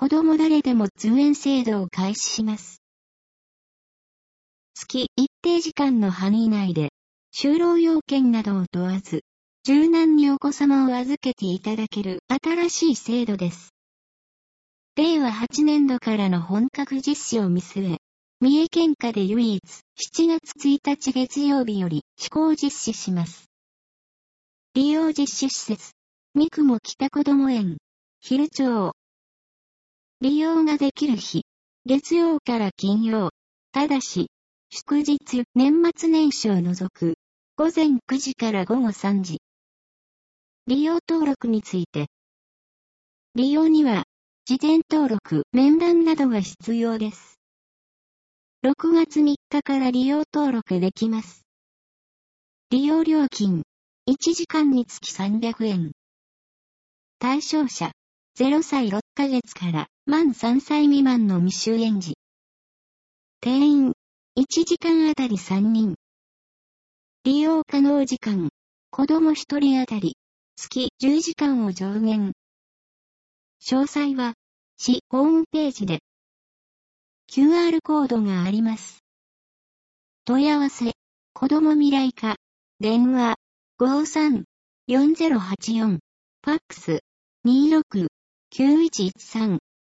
子供誰でも通園制度を開始します。月一定時間の範囲内で、就労要件などを問わず、柔軟にお子様を預けていただける新しい制度です。令和8年度からの本格実施を見据え、三重県下で唯一7月1日月曜日より施行実施します。利用実施施設、三雲北こども園、昼町。利用ができる日、月曜から金曜、ただし、祝日、年末年始を除く、午前9時から午後3時。利用登録について。利用には、事前登録、面談などが必要です。6月3日から利用登録できます。利用料金、1時間につき300円。対象者、0歳6ヶ月から満3歳未満の未就園児。定員、1時間あたり3人。利用可能時間、子供1人あたり、月10時間を上限。詳細は、市ホームページで。QR コードがあります。問い合わせ、子供未来課、電話、53-4084、ファックス、26-9113